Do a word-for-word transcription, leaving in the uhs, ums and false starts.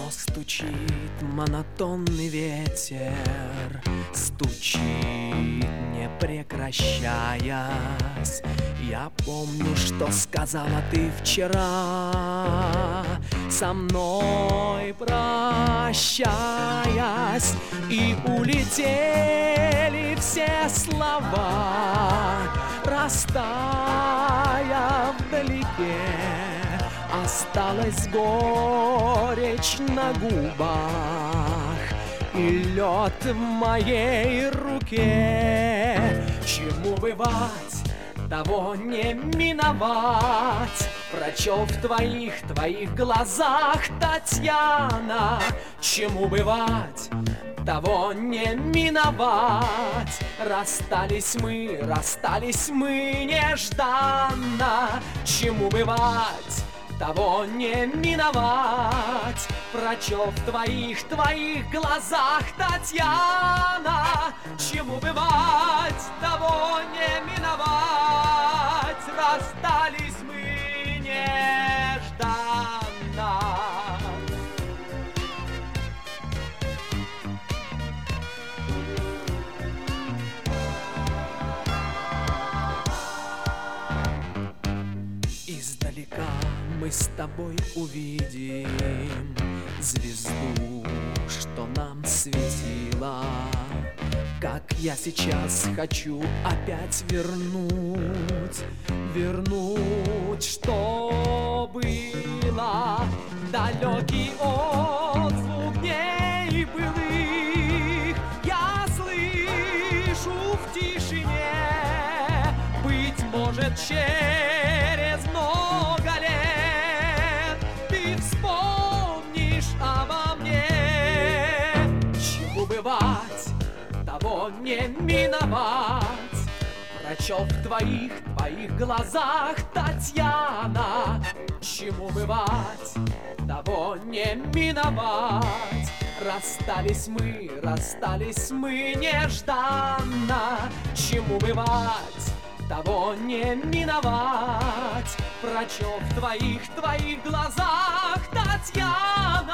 Но стучит монотонный ветер, стучит, не прекращаясь. Я помню, что сказала ты вчера, со мной прощаясь, и улетели все слова, растая вдалеке. Осталась горечь на губах и лед в моей руке. Чему бывать, того не миновать. Прочел в твоих, твоих глазах, Татьяна. Чему бывать, того не миновать. Расстались мы, расстались мы нежданно. Чему бывать, того не миновать. Прочел в твоих, твоих глазах, Татьяна. Чему бывать, того не миновать. Расстались мы нежданно. Издалека мы с тобой увидим звезду, что нам светила. Как я сейчас хочу опять вернуть, вернуть, что было. Далекий отзвук дней былых я слышу в тишине. Быть может, через много лет ты вспомнишь обо мне. Чему бывать, того не миновать. Прочел в твоих, твоих глазах, Татьяна. Чему бывать, того не миновать. Расстались мы, расстались мы нежданно. Чему бывать, того не миновать. Прочел в твоих, твоих глазах, Татьяна.